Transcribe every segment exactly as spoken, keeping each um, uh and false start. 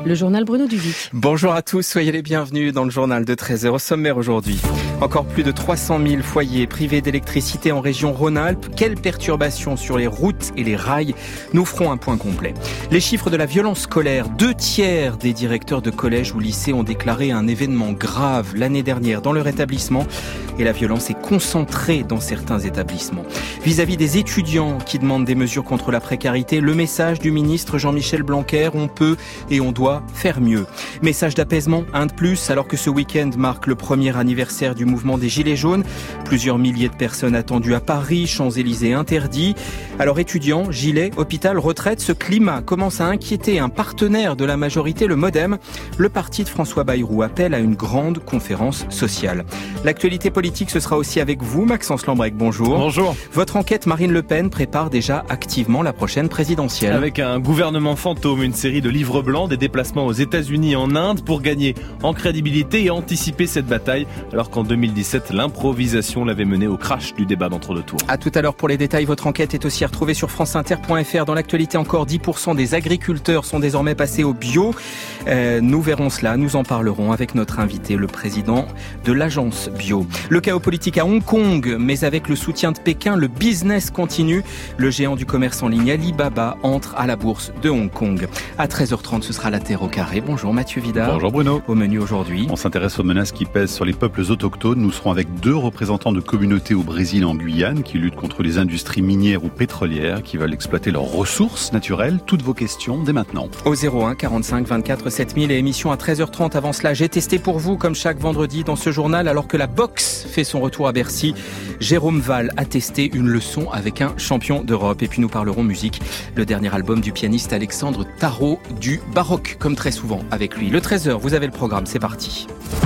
Le journal Bruno Duvic. Bonjour à tous, soyez les bienvenus dans le journal de treize heures. Au sommaire aujourd'hui, encore plus de trois cent mille foyers privés d'électricité en région Rhône-Alpes. Quelles perturbations sur les routes et les rails? Nous ferons un point complet. Les chiffres de la violence scolaire. Deux tiers des directeurs de collèges ou lycées ont déclaré un événement grave l'année dernière dans leur établissement. Et la violence est concentrée dans certains établissements. Vis-à-vis des étudiants qui demandent des mesures contre la précarité, le message du ministre Jean-Michel Blanquer, on peut et on doit faire mieux. Message d'apaisement, un de plus, alors que ce week-end marque le premier anniversaire du mouvement des Gilets jaunes. Plusieurs milliers de personnes attendues à Paris, Champs-Élysées interdits. Alors étudiants, gilets, hôpital, retraite, ce climat commence à inquiéter un partenaire de la majorité, le MoDem. Le parti de François Bayrou appelle à une grande conférence sociale. L'actualité politique, ce sera aussi avec vous, Maxence Lambrec, bonjour. Bonjour. Votre enquête, Marine Le Pen prépare déjà activement la prochaine présidentielle. Avec un gouvernement fantôme, une série de livres blancs, des déplacements aux États-Unis et en Inde pour gagner en crédibilité et anticiper cette bataille, alors qu'en deux mille dix-sept, l'improvisation l'avait mené au crash du débat d'entre-deux tours. À tout à l'heure pour les détails. Votre enquête est aussi retrouvée sur franceinter point f r. Dans l'actualité encore, dix pour cent des agriculteurs sont désormais passés au bio. Euh, nous verrons cela, nous en parlerons avec notre invité, le président de l'agence bio. Le chaos politique à Hong Kong, mais avec le soutien de Pékin, le business continue. Le géant du commerce en ligne Alibaba entre à la bourse de Hong Kong. À treize heures trente, ce sera la Terre au carré. Bonjour Mathieu Vidard. Bonjour Bruno. Au menu aujourd'hui, on s'intéresse aux menaces qui pèsent sur les peuples autochtones. Nous serons avec deux représentants de communautés au Brésil et en Guyane qui luttent contre les industries minières ou pétrolières qui veulent exploiter leurs ressources naturelles. Toutes vos questions dès maintenant. Au zéro un quarante-cinq vingt-quatre sept mille et émission à treize heures trente. Avant cela, j'ai testé pour vous, comme chaque vendredi dans ce journal, alors que la boxe fait son retour à Bercy. Jérôme Val a testé une leçon avec un champion d'Europe. Et puis nous parlerons musique, le dernier album du pianiste Alexandre Tarot du Baroque, comme très souvent avec lui. Le treize heures, vous avez le programme, c'est parti.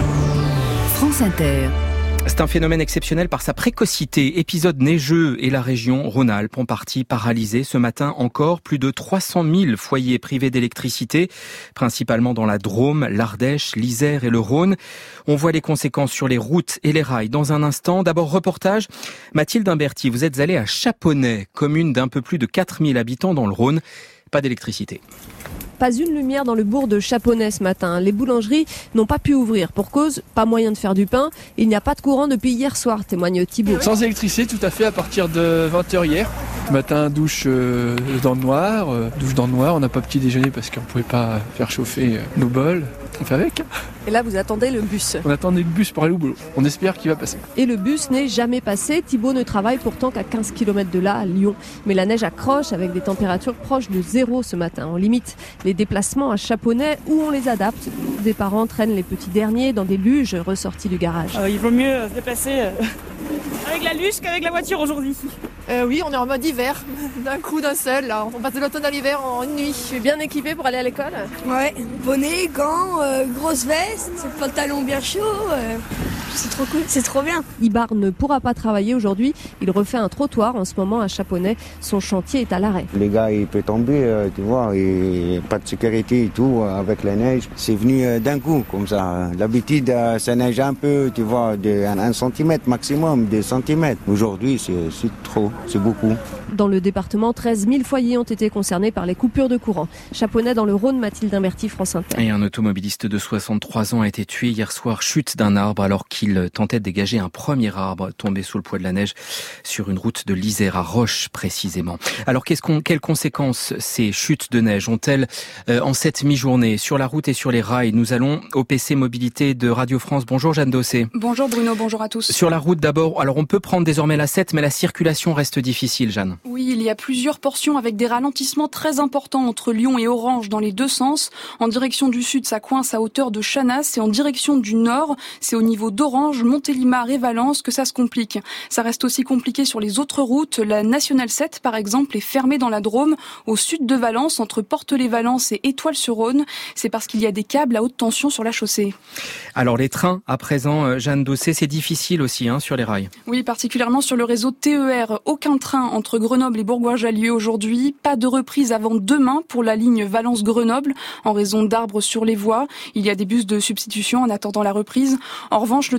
France Inter. C'est un phénomène exceptionnel par sa précocité. Épisode neigeux et la région Rhône-Alpes en partie paralysée. Ce matin encore, plus de trois cent mille foyers privés d'électricité, principalement dans la Drôme, l'Ardèche, l'Isère et le Rhône. On voit les conséquences sur les routes et les rails dans un instant. D'abord, reportage. Mathilde Imberti, vous êtes allée à Chaponais, commune d'un peu plus de quatre mille habitants dans le Rhône. Pas d'électricité. Pas une lumière dans le bourg de Chaponais ce matin. Les boulangeries n'ont pas pu ouvrir. Pour cause, pas moyen de faire du pain. Il n'y a pas de courant depuis hier soir, témoigne Thibault. Sans électricité, tout à fait, à partir de vingt heures hier. Ce matin, douche euh, dans le noir. Euh, douche dans le noir, on n'a pas petit déjeuner parce qu'on ne pouvait pas faire chauffer euh, nos bols. On fait avec. Et là, vous attendez le bus. On attendait le bus pour aller au boulot. On espère qu'il va passer. Et le bus n'est jamais passé. Thibault ne travaille pourtant qu'à quinze kilomètres de là, à Lyon. Mais la neige accroche avec des températures proches de zéro ce matin. On limite les déplacements à Chaponais où on les adapte. Des parents traînent les petits derniers dans des luges ressorties du garage. Euh, il vaut mieux se déplacer euh, avec la luge qu'avec la voiture aujourd'hui. Euh, oui, on est en mode hiver, d'un coup, d'un seul. Là. On passe de l'automne à l'hiver en une nuit. Je suis bien équipée pour aller à l'école. Ouais, bonnet, gants, euh, grosse veste, pantalon bien chaud. Euh, c'est trop cool, c'est trop bien. Ibar ne pourra pas travailler aujourd'hui. Il refait un trottoir en ce moment à Chaponais. Son chantier est à l'arrêt. Les gars, il peut tomber, euh, tu vois, et pas de sécurité et tout, euh, avec la neige. C'est venu euh, d'un coup, comme ça. D'habitude, euh, ça neige un peu, tu vois, de un, un centimètre maximum, deux centimètres. Aujourd'hui, c'est, c'est trop. C'est beaucoup. Dans le département, treize mille foyers ont été concernés par les coupures de courant. Chaponais dans le Rhône, Mathilde Imberti, France Inter. Et un automobiliste de soixante-trois ans a été tué hier soir, chute d'un arbre alors qu'il tentait de dégager un premier arbre tombé sous le poids de la neige sur une route de l'Isère à Roche précisément. Alors qu'est-ce qu'on, quelles conséquences ces chutes de neige ont-elles euh, en cette mi-journée sur la route et sur les rails? Nous allons au P C Mobilité de Radio France. Bonjour Jeanne Dossé. Bonjour Bruno, bonjour à tous. Sur la route d'abord, alors on peut prendre désormais la sept, mais la circulation reste difficile, Jeanne. Oui, il y a plusieurs portions avec des ralentissements très importants entre Lyon et Orange dans les deux sens. En direction du sud, ça coince à hauteur de Chanas et en direction du nord, c'est au niveau d'Orange, Montélimar et Valence que ça se complique. Ça reste aussi compliqué sur les autres routes. La nationale sept, par exemple, est fermée dans la Drôme, au sud de Valence, entre Portelet-Valence et Étoile-sur-Rhône. C'est parce qu'il y a des câbles à haute tension sur la chaussée. Alors les trains, à présent, Jeanne Dossé, c'est difficile aussi hein, sur les rails. Oui, particulièrement sur le réseau T E R. Aucun train entre Grenoble et Bourgoin-Jallieu aujourd'hui. Pas de reprise avant demain pour la ligne Valence-Grenoble en raison d'arbres sur les voies. Il y a des bus de substitution en attendant la reprise. En revanche, le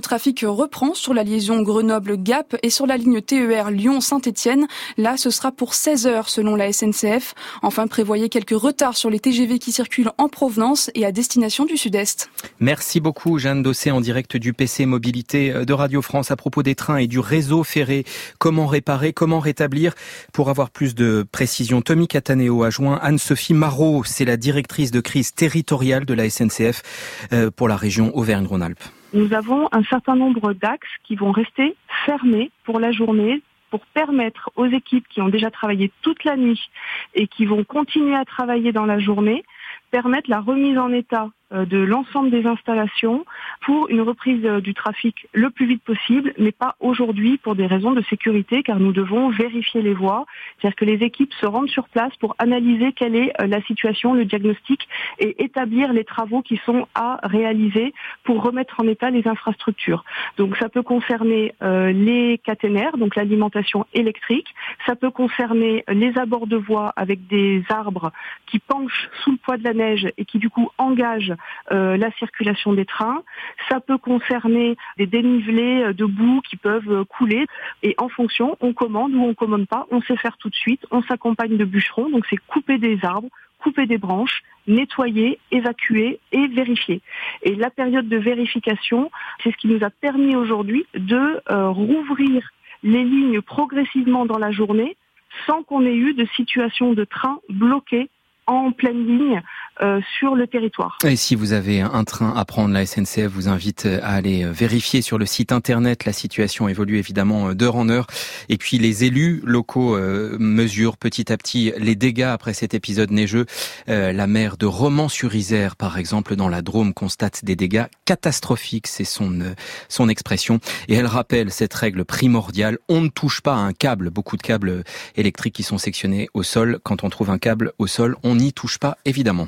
trafic reprend sur la liaison Grenoble-Gap et sur la ligne T E R Lyon-Saint-Étienne. Là, ce sera pour seize heures selon la S N C F. Enfin, prévoyez quelques retards sur les T G V qui circulent en provenance et à destination du Sud-Est. Merci beaucoup Jeanne Dossé en direct du P C Mobilité de Radio France à propos des trains et du réseau ferré. Comment réparer, comment rétablir? Pour avoir plus de précisions, Tommy Cataneo a joint Anne-Sophie Marot, c'est la directrice de crise territoriale de la S N C F pour la région Auvergne-Rhône-Alpes. Nous avons un certain nombre d'axes qui vont rester fermés pour la journée pour permettre aux équipes qui ont déjà travaillé toute la nuit et qui vont continuer à travailler dans la journée, permettre la remise en état de l'ensemble des installations pour une reprise du trafic le plus vite possible, mais pas aujourd'hui pour des raisons de sécurité, car nous devons vérifier les voies. C'est-à-dire que les équipes se rendent sur place pour analyser quelle est la situation, le diagnostic, et établir les travaux qui sont à réaliser pour remettre en état les infrastructures. Donc ça peut concerner euh, les caténaires, donc l'alimentation électrique, ça peut concerner les abords de voies avec des arbres qui penchent sous le poids de la neige et qui du coup engagent Euh, la circulation des trains. Ça peut concerner des dénivelés de boue qui peuvent couler et en fonction, on commande ou on commande pas, on sait faire tout de suite, on s'accompagne de bûcherons, donc c'est couper des arbres, couper des branches, nettoyer, évacuer et vérifier. Et la période de vérification, c'est ce qui nous a permis aujourd'hui de euh, rouvrir les lignes progressivement dans la journée sans qu'on ait eu de situation de train bloqué en pleine ligne euh, sur le territoire. Et si vous avez un train à prendre, la S N C F vous invite à aller vérifier sur le site internet. La situation évolue évidemment d'heure en heure. Et puis les élus locaux euh, mesurent petit à petit les dégâts après cet épisode neigeux. Euh, la maire de Romans-sur-Isère, par exemple, dans la Drôme, constate des dégâts catastrophiques. C'est son, euh, son expression. Et elle rappelle cette règle primordiale. On ne touche pas à un câble. Beaucoup de câbles électriques qui sont sectionnés au sol. Quand on trouve un câble au sol, on n'y touche pas, évidemment.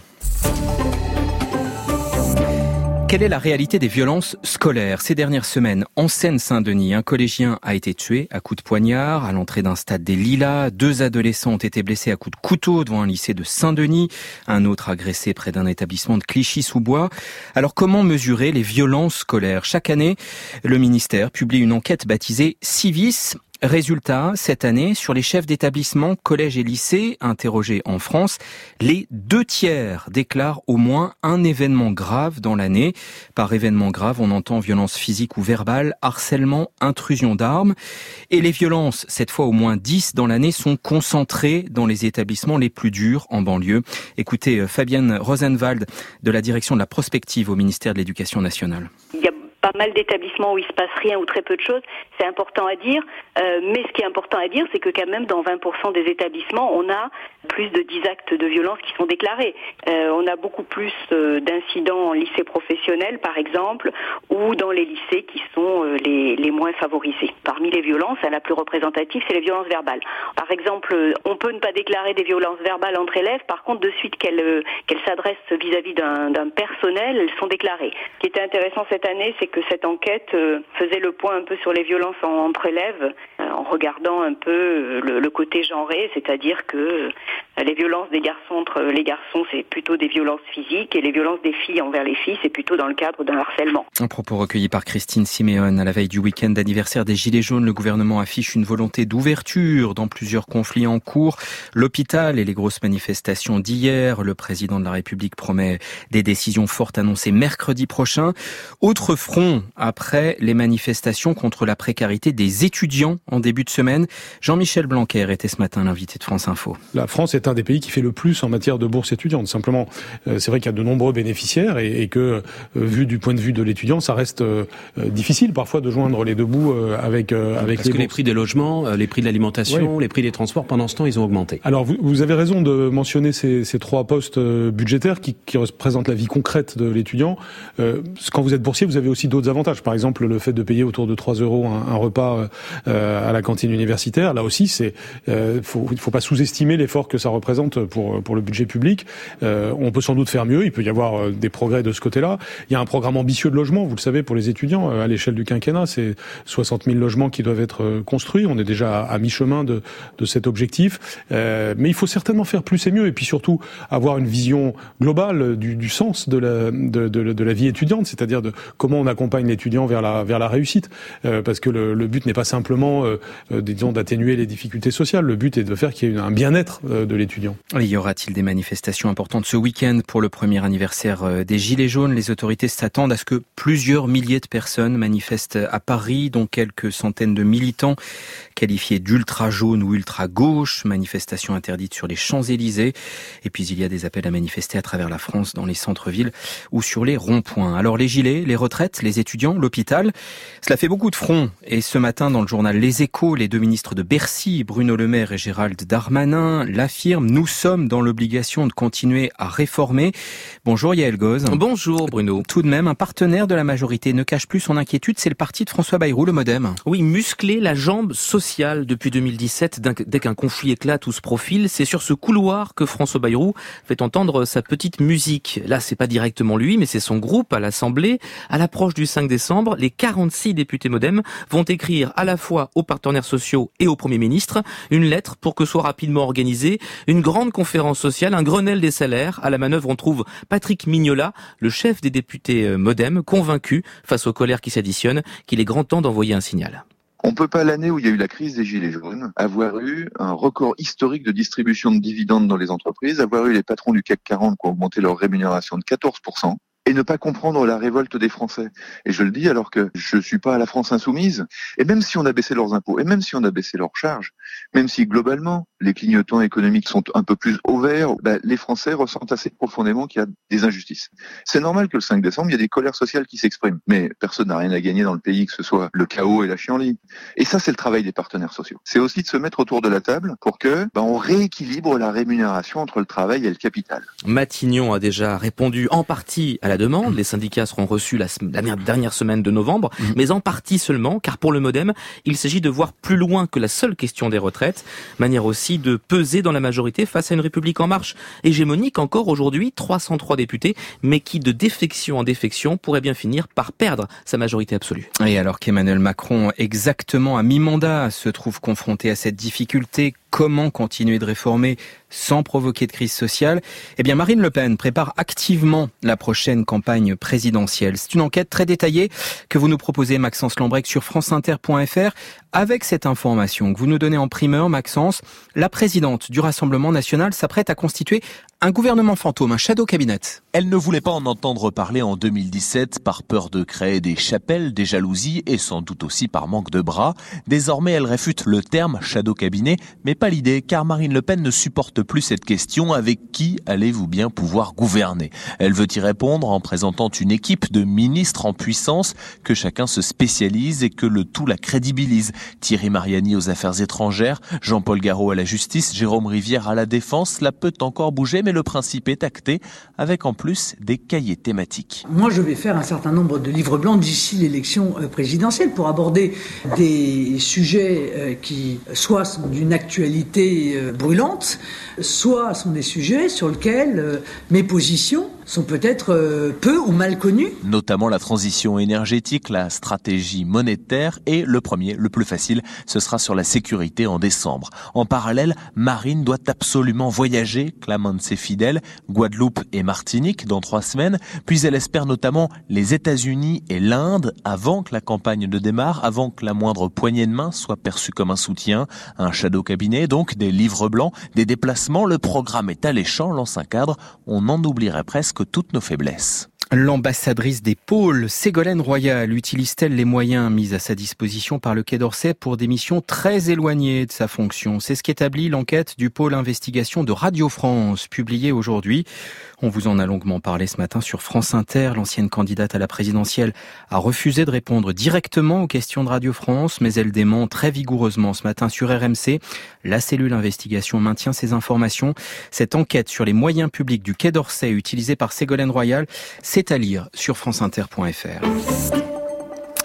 Quelle est la réalité des violences scolaires? Ces dernières semaines, en Seine-Saint-Denis, un collégien a été tué à coups de poignard à l'entrée d'un stade des Lilas. Deux adolescents ont été blessés à coups de couteau devant un lycée de Saint-Denis. Un autre agressé près d'un établissement de Clichy-sous-Bois. Alors comment mesurer les violences scolaires? Chaque année, le ministère publie une enquête baptisée Civis. Résultat, cette année, sur les chefs d'établissement, collèges et lycées interrogés en France, les deux tiers déclarent au moins un événement grave dans l'année. Par événement grave, on entend violence physique ou verbale, harcèlement, intrusion d'armes. Et les violences, cette fois au moins dix dans l'année, sont concentrées dans les établissements les plus durs en banlieue. Écoutez Fabienne Rosenwald de la direction de la prospective au ministère de l'Éducation nationale. Il y a pas mal d'établissements où il se passe rien ou très peu de choses, c'est important à dire. Euh, mais ce qui est important à dire, c'est que quand même dans vingt pour cent des établissements, on a plus de dix actes de violence qui sont déclarés. Euh, on a beaucoup plus euh, d'incidents en lycée professionnel, par exemple, ou dans les lycées qui sont euh, les, les moins favorisés. Parmi les violences, la plus représentative, c'est les violences verbales. Par exemple, on peut ne pas déclarer des violences verbales entre élèves, par contre, de suite qu'elles, euh, qu'elles s'adressent vis-à-vis d'un, d'un personnel, elles sont déclarées. Ce qui était intéressant cette année, c'est que que cette enquête euh, faisait le point un peu sur les violences en, entre élèves, euh, en regardant un peu euh, le, le côté genré, c'est-à-dire que euh, les violences des garçons entre les garçons, c'est plutôt des violences physiques, et les violences des filles envers les filles, c'est plutôt dans le cadre d'un harcèlement. Un propos recueilli par Christine Siméon. À la veille du week-end d'anniversaire des Gilets jaunes, le gouvernement affiche une volonté d'ouverture dans plusieurs conflits en cours. L'hôpital et les grosses manifestations d'hier. Le président de la République promet des décisions fortes annoncées mercredi prochain. Autre front après les manifestations contre la précarité des étudiants en début de semaine. Jean-Michel Blanquer était ce matin l'invité de France Info. La France est un des pays qui fait le plus en matière de bourse étudiante. Simplement, c'est vrai qu'il y a de nombreux bénéficiaires et, et que, vu du point de vue de l'étudiant, ça reste euh, difficile parfois de joindre les deux bouts euh, avec, euh, avec Parce les que bourses. Les prix des logements, les prix de l'alimentation, oui. Les prix des transports, pendant ce temps, ils ont augmenté. Alors, vous, vous avez raison de mentionner ces, ces trois postes budgétaires qui, qui représentent la vie concrète de l'étudiant. Euh, quand vous êtes boursier, vous avez aussi d'autres avantages. Par exemple, le fait de payer autour de trois euros un, un repas euh, à la cantine universitaire. Là aussi, c'est, euh, faut, il ne faut pas sous-estimer l'effort que ça représente pour pour le budget public. Euh, on peut sans doute faire mieux. Il peut y avoir des progrès de ce côté-là. Il y a un programme ambitieux de logement, vous le savez, pour les étudiants à l'échelle du quinquennat. C'est soixante mille logements qui doivent être construits. On est déjà à, à mi-chemin de de cet objectif. Euh, mais il faut certainement faire plus et mieux. Et puis surtout avoir une vision globale du, du sens de la de, de, de la vie étudiante, c'est-à-dire de comment on accompagne l'étudiant vers la vers la réussite. Euh, parce que le, le but n'est pas simplement, euh, disons, d'atténuer les difficultés sociales. Le but est de faire qu'il y ait un bien-être euh, de l'étudiant. Et y aura-t-il des manifestations importantes ce week-end pour le premier anniversaire des Gilets jaunes? Les autorités s'attendent à ce que plusieurs milliers de personnes manifestent à Paris, dont quelques centaines de militants qualifiés d'ultra jaune ou ultra gauche. Manifestations interdites sur les Champs-Élysées. Et puis il y a des appels à manifester à travers la France, dans les centres-villes ou sur les ronds-points. Alors les gilets, les retraites, les étudiants, l'hôpital, cela fait beaucoup de fronts. Et ce matin, dans le journal Les Échos, les deux ministres de Bercy, Bruno Le Maire et Gérald Darmanin, l'affirment. Nous sommes dans l'obligation de continuer à réformer. Bonjour Yael Goz. Bonjour Bruno. Tout de même, un partenaire de la majorité ne cache plus son inquiétude, c'est le parti de François Bayrou, le MoDem. Oui, muscler la jambe sociale depuis deux mille dix-sept, dès qu'un conflit éclate ou se profile, c'est sur ce couloir que François Bayrou fait entendre sa petite musique. Là, c'est pas directement lui, mais c'est son groupe à l'Assemblée. À l'approche du cinq décembre, les quarante-six députés MoDem vont écrire à la fois aux partenaires sociaux et au Premier ministre une lettre pour que soit rapidement organisée une grande conférence sociale, un Grenelle des salaires. À la manœuvre, on trouve Patrick Mignola, le chef des députés MoDem, convaincu, face aux colères qui s'additionnent, qu'il est grand temps d'envoyer un signal. On peut pas, l'année où il y a eu la crise des Gilets jaunes, avoir eu un record historique de distribution de dividendes dans les entreprises, avoir eu les patrons du C A C quarante qui ont augmenté leur rémunération de quatorze pour cent, et ne pas comprendre la révolte des Français. Et je le dis alors que je suis pas à la France insoumise. Et même si on a baissé leurs impôts, et même si on a baissé leurs charges, même si globalement les clignotants économiques sont un peu plus au vert, bah, les Français ressentent assez profondément qu'il y a des injustices. C'est normal que le cinq décembre, il y a des colères sociales qui s'expriment. Mais personne n'a rien à gagner dans le pays, que ce soit le chaos et la chienlit. Et ça, c'est le travail des partenaires sociaux. C'est aussi de se mettre autour de la table pour que bah, on rééquilibre la rémunération entre le travail et le capital. Matignon a déjà répondu en partie à la demande. Les syndicats seront reçus la, la dernière semaine de novembre, mmh. mais en partie seulement, car pour le MoDem, il s'agit de voir plus loin que la seule question des retraites. Manière aussi de peser dans la majorité face à une République en marche hégémonique encore aujourd'hui, trois cent trois députés, mais qui de défection en défection pourrait bien finir par perdre sa majorité absolue. Et alors qu'Emmanuel Macron, exactement à mi-mandat, se trouve confronté à cette difficulté, comment continuer de réformer sans provoquer de crise sociale? Eh bien, Marine Le Pen prépare activement la prochaine campagne présidentielle. C'est une enquête très détaillée que vous nous proposez, Maxence Lambrec, sur franceinter point f r. Avec cette information que vous nous donnez en primeur, Maxence, la présidente du Rassemblement national s'apprête à constituer un gouvernement fantôme, un shadow cabinet. Elle ne voulait pas en entendre parler en deux mille dix-sept par peur de créer des chapelles, des jalousies et sans doute aussi par manque de bras. Désormais, elle réfute le terme shadow cabinet, mais pas l'idée, car Marine Le Pen ne supporte plus cette question. Avec qui allez-vous bien pouvoir gouverner? Elle veut y répondre en présentant une équipe de ministres en puissance, que chacun se spécialise et que le tout la crédibilise. Thierry Mariani aux affaires étrangères, Jean-Paul Garot à la justice, Jérôme Rivière à la défense. Cela peut encore bouger, mais le principe est acté, avec en plus des cahiers thématiques. Moi, je vais faire un certain nombre de livres blancs d'ici l'élection présidentielle pour aborder des sujets qui soit sont d'une actualité brûlante, soit sont des sujets sur lesquels mes positions sont peut-être euh, peu ou mal connus. Notamment la transition énergétique, la stratégie monétaire et le premier, le plus facile, ce sera sur la sécurité en décembre. En parallèle, Marine doit absolument voyager, clame un de ses fidèles, Guadeloupe et Martinique dans trois semaines, puis elle espère notamment les États-Unis et l'Inde avant que la campagne ne démarre, avant que la moindre poignée de main soit perçue comme un soutien. Un shadow cabinet, donc des livres blancs, des déplacements, le programme est alléchant, lance un cadre, on en oublierait presque toutes nos faiblesses. L'ambassadrice des pôles, Ségolène Royal, utilise-t-elle les moyens mis à sa disposition par le Quai d'Orsay pour des missions très éloignées de sa fonction? C'est ce qu'établit l'enquête du pôle investigation de Radio France, publiée aujourd'hui. On vous en a longuement parlé ce matin sur France Inter. L'ancienne candidate à la présidentielle a refusé de répondre directement aux questions de Radio France, mais elle dément très vigoureusement ce matin sur R M C. La cellule investigation maintient ses informations. Cette enquête sur les moyens publics du Quai d'Orsay utilisés par Ségolène Royal, c'est à lire sur franceinter point f r.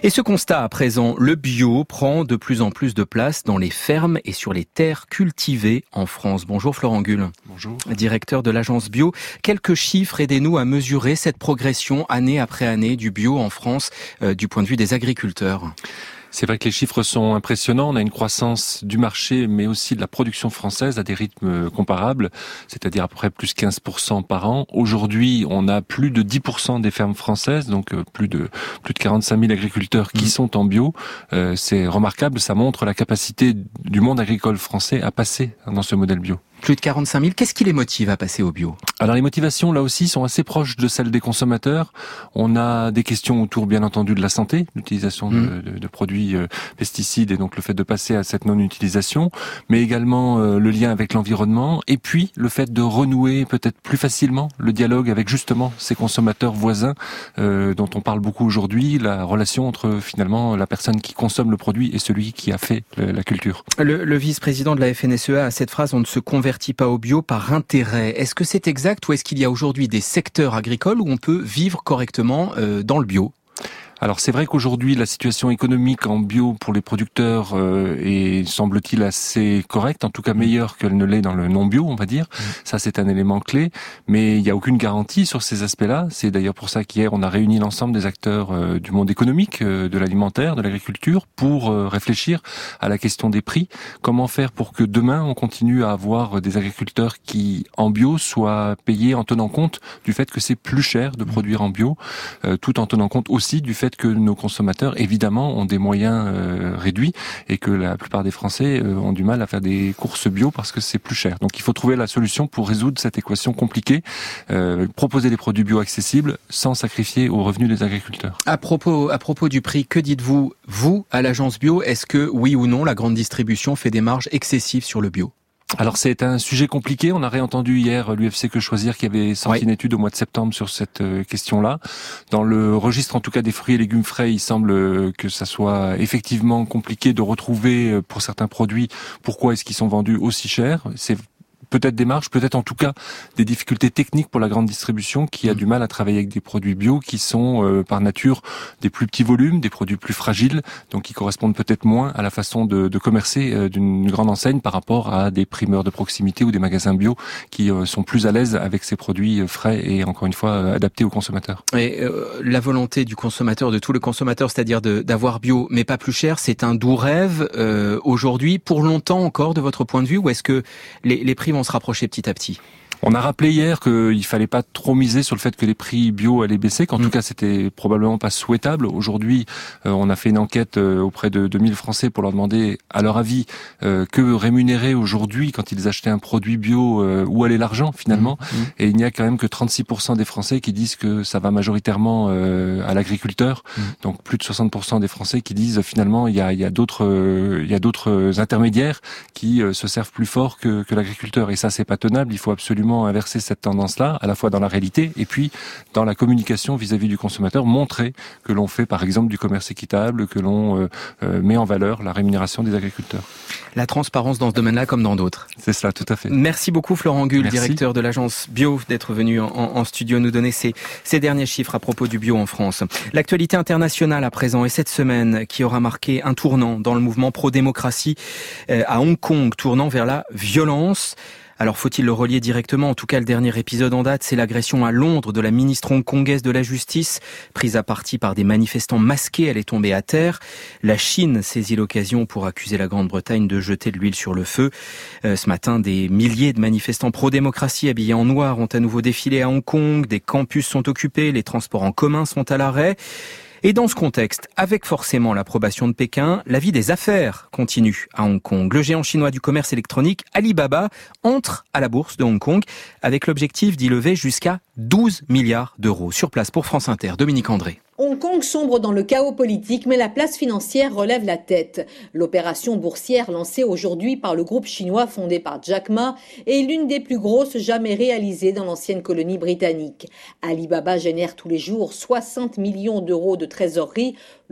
Et ce constat à présent, le bio prend de plus en plus de place dans les fermes et sur les terres cultivées en France. Bonjour Florent Gull. Bonjour. Directeur de l'agence bio. Quelques chiffres, aidez-nous à mesurer cette progression année après année du bio en France euh, du point de vue des agriculteurs. C'est vrai que les chiffres sont impressionnants. On a une croissance du marché, mais aussi de la production française à des rythmes comparables, c'est-à-dire à peu près plus quinze pour cent par an. Aujourd'hui, on a plus de dix pour cent des fermes françaises, donc plus de plus de quarante-cinq mille agriculteurs qui mmh. sont en bio. Euh, c'est remarquable, ça montre la capacité du monde agricole français à passer dans ce modèle bio. Plus de quarante-cinq mille, qu'est-ce qui les motive à passer au bio ? Alors les motivations, là aussi, sont assez proches de celles des consommateurs. On a des questions autour, bien entendu, de la santé, l'utilisation mmh. de, de, de produits euh, pesticides et donc le fait de passer à cette non-utilisation, mais également euh, le lien avec l'environnement et puis le fait de renouer peut-être plus facilement le dialogue avec justement ces consommateurs voisins euh, dont on parle beaucoup aujourd'hui, la relation entre finalement la personne qui consomme le produit et celui qui a fait le, la culture. Le, le vice-président de la F N S E A a cette phrase « On ne se convertit pas au bio par intérêt ». Est-ce que c'est exact ou est-ce qu'il y a aujourd'hui des secteurs agricoles où on peut vivre correctement euh, dans le bio ? Alors c'est vrai qu'aujourd'hui la situation économique en bio pour les producteurs euh, est semble-t-il assez correcte, en tout cas meilleure qu'elle ne l'est dans le non bio, on va dire. Mmh. Ça c'est un élément clé, mais il n'y a aucune garantie sur ces aspects-là. C'est d'ailleurs pour ça qu'hier on a réuni l'ensemble des acteurs euh, du monde économique, euh, de l'alimentaire, de l'agriculture, pour euh, réfléchir à la question des prix. Comment faire pour que demain on continue à avoir des agriculteurs qui en bio soient payés en tenant compte du fait que c'est plus cher de produire en bio, euh, tout en tenant compte aussi du fait que nos consommateurs, évidemment, ont des moyens euh, réduits et que la plupart des Français euh, ont du mal à faire des courses bio parce que c'est plus cher. Donc il faut trouver la solution pour résoudre cette équation compliquée, euh, proposer des produits bio accessibles sans sacrifier aux revenus des agriculteurs. À propos, à propos du prix, que dites-vous, vous, à l'agence bio, est-ce que, oui ou non, la grande distribution fait des marges excessives sur le bio ? Alors c'est un sujet compliqué. On a réentendu hier l'U F C Que Choisir qui avait sorti oui. une étude au mois de septembre sur cette question-là. Dans le registre en tout cas des fruits et légumes frais, il semble que ça soit effectivement compliqué de retrouver pour certains produits pourquoi est-ce qu'ils sont vendus aussi cher. C'est peut-être des marges, peut-être en tout cas des difficultés techniques pour la grande distribution qui a du mal à travailler avec des produits bio qui sont euh, par nature des plus petits volumes, des produits plus fragiles, donc qui correspondent peut-être moins à la façon de, de commercer euh, d'une grande enseigne par rapport à des primeurs de proximité ou des magasins bio qui euh, sont plus à l'aise avec ces produits frais et encore une fois euh, adaptés aux consommateurs. Et euh, la volonté du consommateur, de tous les consommateurs, c'est-à-dire de, d'avoir bio mais pas plus cher, c'est un doux rêve euh, aujourd'hui, pour longtemps encore de votre point de vue, ou est-ce que les, les prix vont se rapprocher petit à petit ? On a rappelé hier qu'il fallait pas trop miser sur le fait que les prix bio allaient baisser, qu'en mmh. tout cas c'était probablement pas souhaitable. Aujourd'hui, euh, on a fait une enquête euh, auprès de deux mille Français pour leur demander, à leur avis, euh, que rémunérer aujourd'hui quand ils achetaient un produit bio, euh, où allait l'argent finalement. Mmh. Et il n'y a quand même que trente-six pour cent des Français qui disent que ça va majoritairement euh, à l'agriculteur. Mmh. Donc plus de soixante pour cent des Français qui disent finalement il y a, il y a d'autres, euh, il y a d'autres intermédiaires qui euh, se servent plus fort que, que l'agriculteur. Et ça c'est pas tenable. Il faut absolument inverser cette tendance-là, à la fois dans la réalité et puis dans la communication vis-à-vis du consommateur, montrer que l'on fait par exemple du commerce équitable, que l'on euh, euh, met en valeur la rémunération des agriculteurs. La transparence dans ce domaine-là comme dans d'autres. C'est cela, tout à fait. Merci beaucoup Florent Gull, Merci. directeur de l'agence bio, d'être venu en, en studio nous donner ces, ces derniers chiffres à propos du bio en France. L'actualité internationale à présent est cette semaine qui aura marqué un tournant dans le mouvement pro-démocratie euh, à Hong Kong, tournant vers la violence. Alors faut-il le relier directement ? En tout cas, le dernier épisode en date, c'est l'agression à Londres de la ministre hongkongaise de la Justice. Prise à partie par des manifestants masqués, elle est tombée à terre. La Chine saisit l'occasion pour accuser la Grande-Bretagne de jeter de l'huile sur le feu. Euh, ce matin, des milliers de manifestants pro-démocratie habillés en noir ont à nouveau défilé à Hong Kong. Des campus sont occupés, les transports en commun sont à l'arrêt. Et dans ce contexte, avec forcément l'approbation de Pékin, la vie des affaires continue à Hong Kong. Le géant chinois du commerce électronique, Alibaba, entre à la bourse de Hong Kong avec l'objectif d'y lever jusqu'à douze milliards d'euros. Sur place pour France Inter, Dominique André. Hong Kong sombre dans le chaos politique, mais la place financière relève la tête. L'opération boursière lancée aujourd'hui par le groupe chinois fondé par Jack Ma est l'une des plus grosses jamais réalisées dans l'ancienne colonie britannique. Alibaba génère tous les jours soixante millions d'euros de trésorerie. Le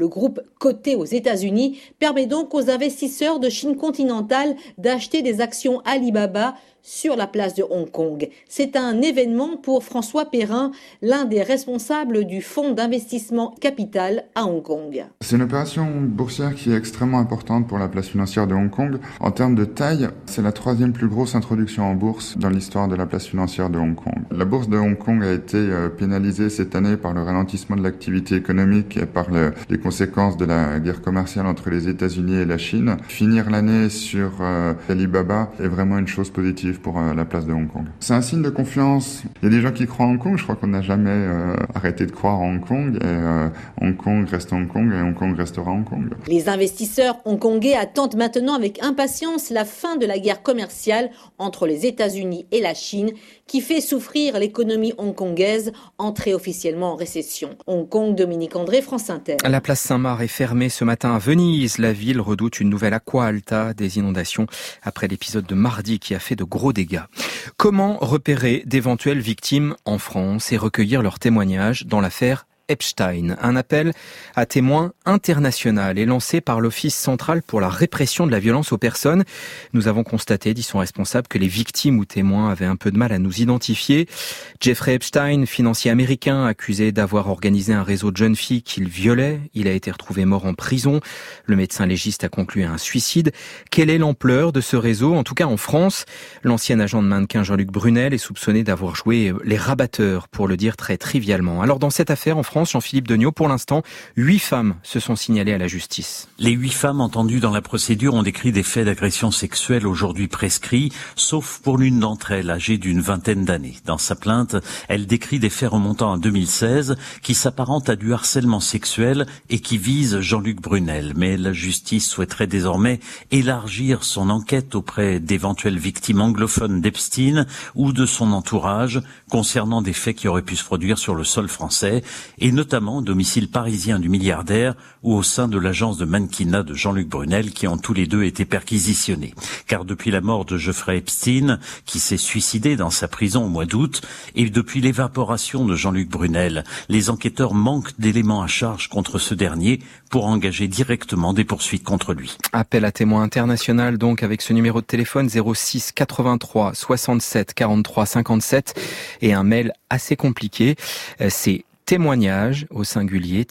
Le groupe coté aux États-Unis permet donc aux investisseurs de Chine continentale d'acheter des actions Alibaba sur la place de Hong Kong. C'est un événement pour François Perrin, l'un des responsables du fonds d'investissement capital à Hong Kong. C'est une opération boursière qui est extrêmement importante pour la place financière de Hong Kong. En termes de taille, c'est la troisième plus grosse introduction en bourse dans l'histoire de la place financière de Hong Kong. La bourse de Hong Kong a été pénalisée cette année par le ralentissement de l'activité économique et par le, les conséquences de la guerre commerciale entre les États-Unis et la Chine. Finir l'année sur euh, Alibaba est vraiment une chose positive pour euh, la place de Hong Kong. C'est un signe de confiance. Il y a des gens qui croient en Hong Kong. Je crois qu'on n'a jamais euh, arrêté de croire en Hong Kong. Et euh, Hong Kong reste Hong Kong et Hong Kong restera Hong Kong. Les investisseurs hongkongais attendent maintenant avec impatience la fin de la guerre commerciale entre les États-Unis et la Chine qui fait souffrir l'économie hongkongaise, entrée officiellement en récession. Hong Kong, Dominique André, France Inter. La place Saint-Marc est fermée ce matin à Venise. La ville redoute une nouvelle aqua alta, des inondations après l'épisode de mardi qui a fait de gros dégâts. Comment repérer d'éventuelles victimes en France et recueillir leurs témoignages dans l'affaire Epstein? Un appel à témoins international est lancé par l'Office central pour la répression de la violence aux personnes. Nous avons constaté, dit son responsable, que les victimes ou témoins avaient un peu de mal à nous identifier. Jeffrey Epstein, financier américain, accusé d'avoir organisé un réseau de jeunes filles qu'il violait. Il a été retrouvé mort en prison. Le médecin légiste a conclu à un suicide. Quelle est l'ampleur de ce réseau? En tout cas en France, l'ancien agent de mannequin Jean-Luc Brunel est soupçonné d'avoir joué les rabatteurs, pour le dire très trivialement. Alors dans cette affaire en France, Jean-Philippe Degnaud, pour l'instant, huit femmes se sont signalées à la justice. Les huit femmes entendues dans la procédure ont décrit des faits d'agression sexuelle aujourd'hui prescrits, sauf pour l'une d'entre elles, âgée d'une vingtaine d'années. Dans sa plainte, elle décrit des faits remontant à deux mille seize qui s'apparentent à du harcèlement sexuel et qui visent Jean-Luc Brunel. Mais la justice souhaiterait désormais élargir son enquête auprès d'éventuelles victimes anglophones d'Epstein ou de son entourage concernant des faits qui auraient pu se produire sur le sol français et notamment au domicile parisien du milliardaire ou au sein de l'agence de mannequinat de Jean-Luc Brunel qui ont tous les deux été perquisitionnés. Car depuis la mort de Jeffrey Epstein, qui s'est suicidé dans sa prison au mois d'août, et depuis l'évaporation de Jean-Luc Brunel, les enquêteurs manquent d'éléments à charge contre ce dernier pour engager directement des poursuites contre lui. Appel à témoins international donc avec ce numéro de téléphone zéro six quatre-vingt-trois soixante-sept quarante-trois cinquante-sept et un mail assez compliqué, c'est témoignage au singulier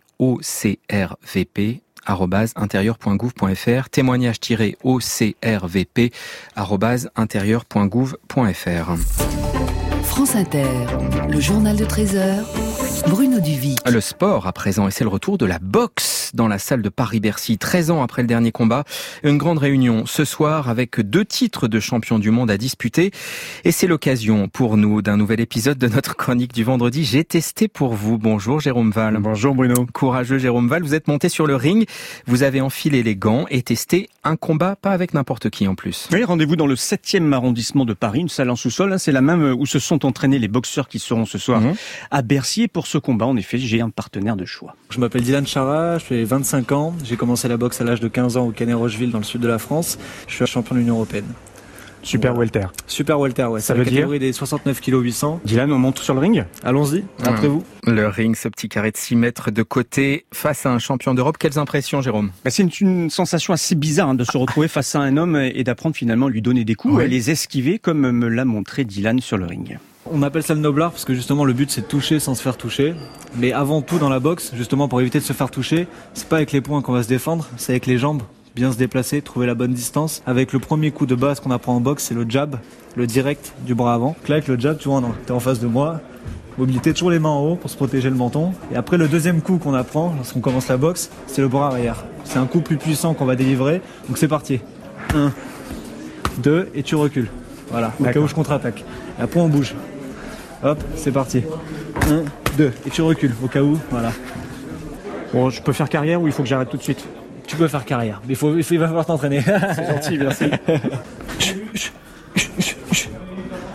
ocrvp arobase intérieur point gouv point fr, témoignage-ocrvp arobase intérieur point gouv point fr. France Inter, le journal de treize heures, Bruno Duvic. Le sport à présent, et c'est le retour de la boxe dans la salle de Paris-Bercy. treize ans après le dernier combat, une grande réunion ce soir avec deux titres de champion du monde à disputer. Et c'est l'occasion pour nous d'un nouvel épisode de notre chronique du vendredi. J'ai testé pour vous. Bonjour Jérôme Val. Bonjour Bruno. Courageux Jérôme Val, vous êtes monté sur le ring, vous avez enfilé les gants et testé un combat, pas avec n'importe qui en plus. Oui, rendez-vous dans le septième arrondissement de Paris, une salle en sous-sol. C'est la même où se sont entraînés les boxeurs qui seront ce soir mmh. à Bercy. Et pour ce combat, en effet, j'ai un partenaire de choix. Je m'appelle Dylan Chara, je fais vingt-cinq ans. J'ai commencé la boxe à l'âge de quinze ans au Canet-Rocheville dans le sud de la France. Je suis champion de l'Union européenne. Super voilà. welter. Super welter, ouais. Ça c'est veut la dire catégorie des soixante-neuf kilos huit cents. Dylan, on monte sur le ring ? Allons-y, après mmh. vous. Le ring, ce petit carré de six mètres de côté face à un champion d'Europe. Quelles impressions, Jérôme ? bah, C'est une, une sensation assez bizarre hein, de se retrouver face à un homme et d'apprendre finalement à lui donner des coups, ouais. et les esquiver comme me l'a montré Dylan sur le ring. On appelle ça le noblard parce que justement le but c'est de toucher sans se faire toucher. Mais avant tout dans la boxe, justement pour éviter de se faire toucher, c'est pas avec les poings qu'on va se défendre, c'est avec les jambes. Bien se déplacer, trouver la bonne distance. Avec le premier coup de base qu'on apprend en boxe, c'est le jab, le direct du bras avant. Donc là avec le jab, tu vois, t'es en face de moi. Mobilité, toujours les mains en haut pour se protéger le menton. Et après le deuxième coup qu'on apprend, lorsqu'on commence la boxe, c'est le bras arrière. C'est un coup plus puissant qu'on va délivrer. Donc c'est parti. Un, deux, et tu recules. Voilà, au cas où je contre-attaque. Et après on bouge. Hop, c'est parti. Un, deux, et tu recules, au cas où, voilà. Bon, je peux faire carrière ou il faut que j'arrête tout de suite ? Tu peux faire carrière, mais il, faut, il, faut, il va falloir t'entraîner. C'est gentil, merci.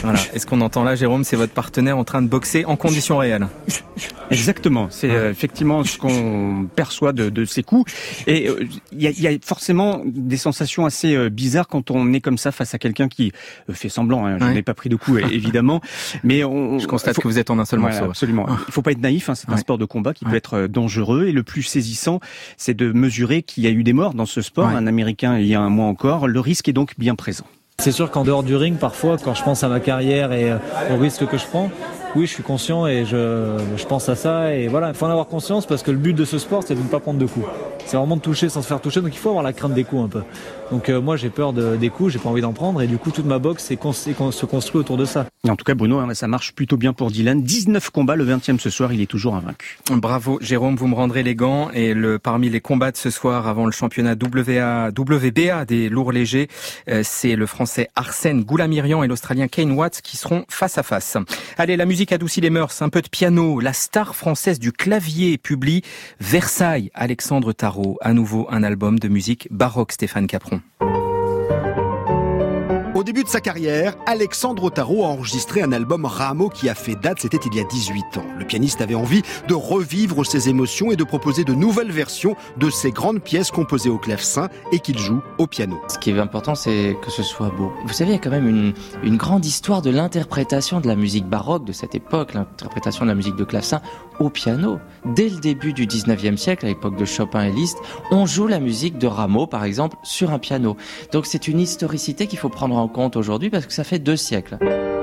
Voilà. Et ce qu'on entend là, Jérôme, c'est votre partenaire en train de boxer en conditions réelles. Exactement. C'est euh, effectivement ce qu'on perçoit de, de ces coups. Et il euh, y, a, y a forcément des sensations assez euh, bizarres quand on est comme ça face à quelqu'un qui euh, fait semblant. Hein. Je ouais. n'ai pas pris de coups, évidemment. Mais on, je constate faut, que vous êtes en un seul morceau. Ouais, absolument. Il faut pas être naïf. Hein. C'est ouais. un sport de combat qui ouais. peut être dangereux. Et le plus saisissant, c'est de mesurer qu'il y a eu des morts dans ce sport. Ouais. Un Américain, il y a un mois encore. Le risque est donc bien présent. C'est sûr qu'en dehors du ring, parfois, quand je pense à ma carrière et au risque que je prends, oui, je suis conscient et je, je pense à ça. Et voilà, il faut en avoir conscience parce que le but de ce sport, c'est de ne pas prendre de coups. C'est vraiment de toucher sans se faire toucher, donc il faut avoir la crainte des coups un peu. Donc euh, moi, j'ai peur de, des coups, j'ai pas envie d'en prendre et du coup, toute ma boxe est, est, se construit autour de ça. En tout cas, Bruno, hein, ça marche plutôt bien pour Dylan. dix-neuf combats, le vingtième ce soir, il est toujours invaincu. Bravo, Jérôme, vous me rendrez les gants. Et le, parmi les combats de ce soir, avant le championnat W A, W B A des lourds légers, euh, c'est le Français Arsène Goulamirian et l'Australien Kane Watts qui seront face à face. Allez, la musique adoucit les mœurs, un peu de piano. La star française du clavier publie Versailles, Alexandre Tarot. À nouveau un album de musique baroque, Stéphane Capron. Au début de sa carrière, Alexandre Tarot a enregistré un album Rameau qui a fait date, c'était il y a dix-huit ans. Le pianiste avait envie de revivre ses émotions et de proposer de nouvelles versions de ses grandes pièces composées au clavecin et qu'il joue au piano. Ce qui est important, c'est que ce soit beau. Vous savez, il y a quand même une, une grande histoire de l'interprétation de la musique baroque de cette époque, l'interprétation de la musique de clavecin au piano. Dès le début du dix-neuvième siècle, à l'époque de Chopin et Liszt, on joue la musique de Rameau, par exemple, sur un piano. Donc c'est une historicité qu'il faut prendre en compte aujourd'hui parce que ça fait deux siècles.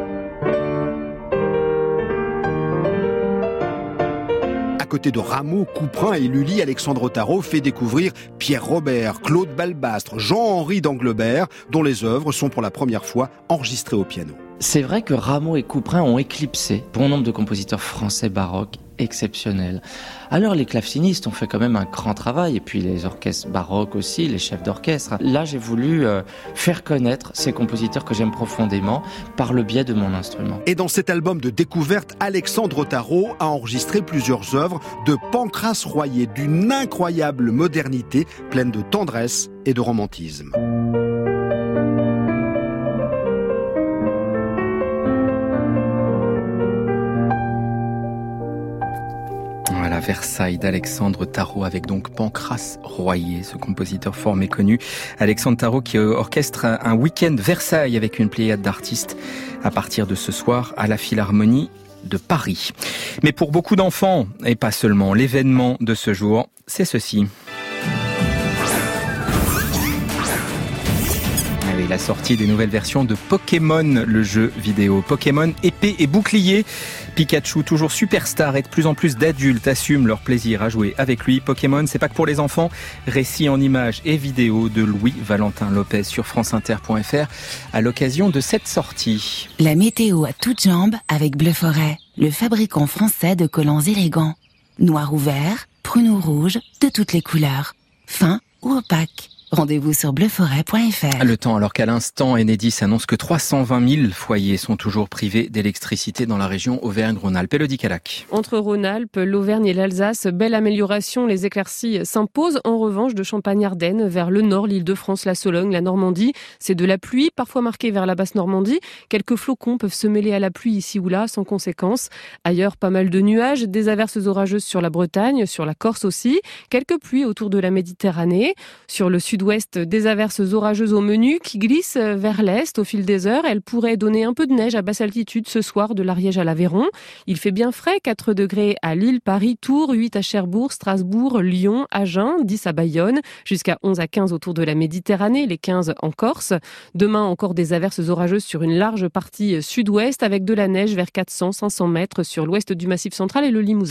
À côté de Rameau, Couperin et Lully, Alexandre Tarot fait découvrir Pierre Robert, Claude Balbastre, Jean-Henri d'Anglebert, dont les œuvres sont pour la première fois enregistrées au piano. C'est vrai que Rameau et Couperin ont éclipsé bon nombre de compositeurs français baroques exceptionnels. Alors les clavecinistes ont fait quand même un grand travail, et puis les orchestres baroques aussi, les chefs d'orchestre. Là, j'ai voulu euh, faire connaître ces compositeurs que j'aime profondément par le biais de mon instrument. Et dans cet album de découverte, Alexandre Tarot a enregistré plusieurs œuvres de Pancrace Royer, d'une incroyable modernité, pleine de tendresse et de romantisme. Voilà, Versailles d'Alexandre Tarot avec donc Pancrace Royer, ce compositeur fort méconnu. Alexandre Tarot qui orchestre un week-end Versailles avec une pléiade d'artistes à partir de ce soir à la Philharmonie de Paris. Mais pour beaucoup d'enfants, et pas seulement, l'événement de ce jour, c'est ceci. Allez, la sortie des nouvelles versions de Pokémon, le jeu vidéo. Pokémon épée et bouclier. Pikachu, toujours superstar, et de plus en plus d'adultes assument leur plaisir à jouer avec lui. Pokémon, c'est pas que pour les enfants. Récit en images et vidéos de Louis-Valentin Lopez sur franceinter point f r à l'occasion de cette sortie. La météo à toutes jambes avec Bleu Forêt, le fabricant français de collants élégants. Noir ou vert, prune ou rouge, de toutes les couleurs. Fin ou opaque. Rendez-vous sur bleu forêt point f r. Le temps, alors qu'à l'instant, Enedis annonce que trois cent vingt mille foyers sont toujours privés d'électricité dans la région Auvergne-Rhône-Alpes. Élodie Calac. Entre Rhône-Alpes, l'Auvergne et l'Alsace, belle amélioration. Les éclaircies s'imposent. En revanche, de Champagne-Ardenne vers le nord, l'Île-de-France, la Sologne, la Normandie. C'est de la pluie, parfois marquée vers la Basse-Normandie. Quelques flocons peuvent se mêler à la pluie ici ou là, sans conséquence. Ailleurs, pas mal de nuages, des averses orageuses sur la Bretagne, sur la Corse aussi. Quelques pluies autour de la Méditerranée. Sur le sud ouest, des averses orageuses au menu qui glissent vers l'est au fil des heures. Elles pourraient donner un peu de neige à basse altitude ce soir de l'Ariège à l'Aveyron. Il fait bien frais, quatre degrés à Lille, Paris, Tours, huit à Cherbourg, Strasbourg, Lyon, Agen, dix à Bayonne, jusqu'à onze à quinze autour de la Méditerranée, les quinze en Corse. Demain, encore des averses orageuses sur une large partie sud-ouest avec de la neige vers quatre cents à cinq cents mètres sur l'ouest du Massif central et le Limousin.